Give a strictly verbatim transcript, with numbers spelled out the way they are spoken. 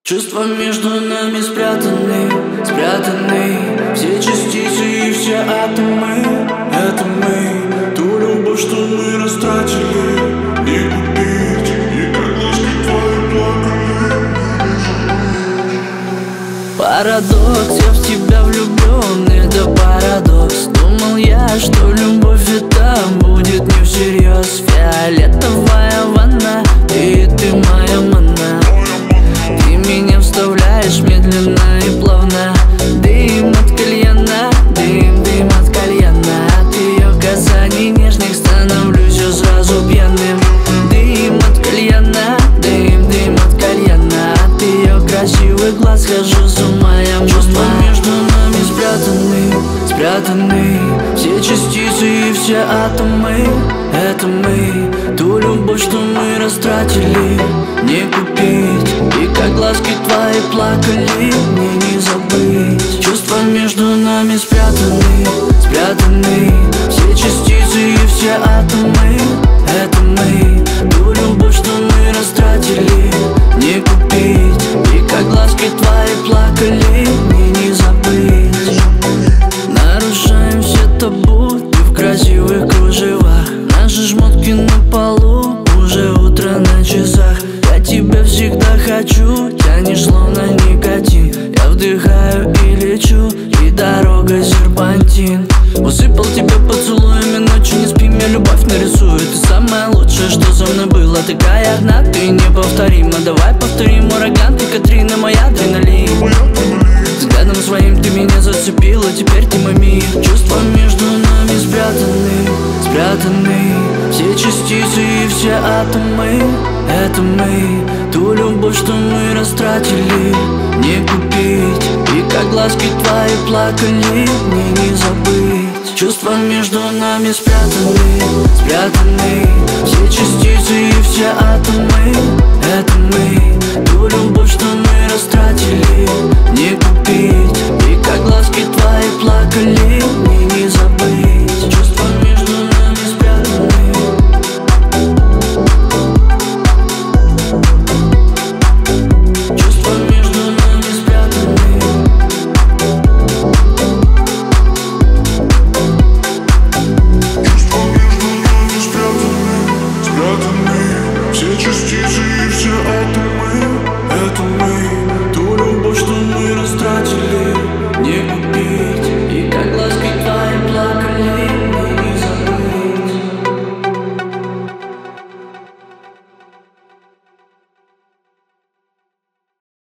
Чувства между нами спрятаны, спрятаны. Все частицы и все атомы. Это мы, ту любовь, что мы растратили, не купить. И как глазки твои плакали. Парадокс, я в тебя влюблен, это парадокс. Думал я, что любовь это будет не всерьез. Фиолетовая ванна, и ты моя манна. Ты меня вставляешь медленно и плавно. Дым от кальяна, дым, дым от кальяна. От ее касаний нежных становлюсь я сразу пьяным. Дым от кальяна, дым, дым от кальяна. От ее красивых глаз хожу с ума я, мама. Чувства между нами спрятаны, спрятаны. Все частицы и все атомы. Это мы, ту любовь, что мы растратили, не купить. И как глазки твои плакали, мне не забыть. Чувства между нами спрятаны, спрятаны. Все частицы и все атомы. Это мы, ту любовь, что мы растратили, не купить. И как глазки твои плакали, мне не забыть. Нарушаем все табу, ты в красивых кружевах. Наши шмотки на полу, уже утро на часах. Я тебя всегда хочу, тянешь словно никотин. Я вдыхаю и лечу, и дорога серпантин. Усыпал тебя поцелуями, ночью не спим, я любовь нарисую. Ты самое лучшее, что со мной было. Такая одна, ты неповторима. Давай повторим ураган, ты Катрина, мой адреналин. Взглядом своим ты меня зацепила, теперь ты мой мир. Чувства между нами спрятаны, спрятаны. Все частицы и все атомы. Это мы, ту любовь, что мы растратили, не купить. И как глазки твои плакали, мне не забыть. Чувства между нами спрятаны, спрятаны. Все частицы и все атомы. Это мы,